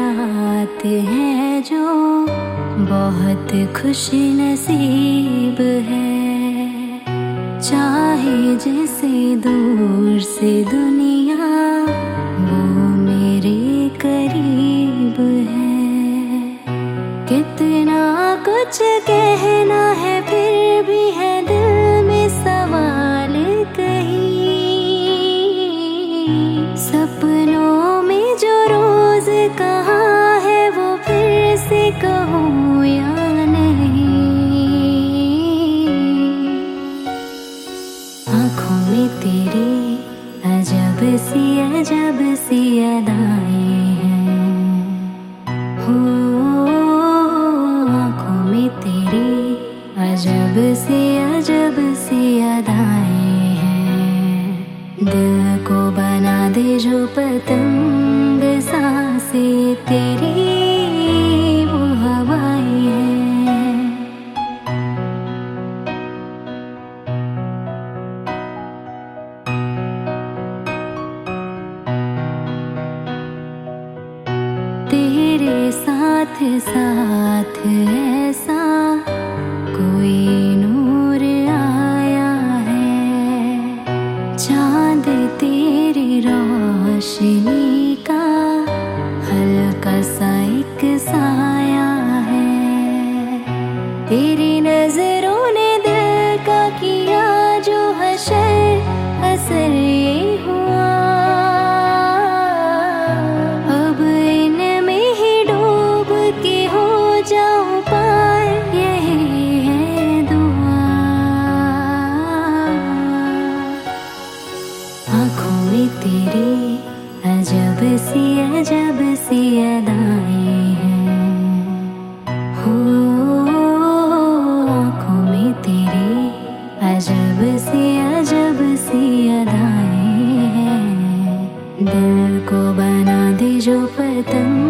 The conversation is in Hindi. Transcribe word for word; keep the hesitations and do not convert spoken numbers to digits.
रात है जो बहुत खुश नसीब है। चाहे जैसे दूर से दुनिया वो मेरे करीब है। कितना कुछ कहना है फिर भी है दिल में सवाल कहीं। सपनों में जो रोज कहा है वो फिर से कहूँ या नहीं। आँखों में तेरी अजब सी अजब सी अदाएं हैं। हो आँखों में तेरी अजब सी अजब सी अदाएं हैं। दिल को बना दे जो पतंग सांसें तेरी वो हवाएं हैं। तेरे साथ साथ ऐसा कोई नूर आया है। चांद तेरी रोशनी का हल्का सा एक साया है। तेरी नजरों ने दिल का किया जो हशर असर ये हुआ। अब इनमें ही डूब के हो जाऊं पार यही है दुआ। आँखों में तेरी अजब सी अजब सी अदाएं हैं। हो आँखों में तेरी अजब सी अजब सी अदाएं हैं। दिल को बना दे जो पतंग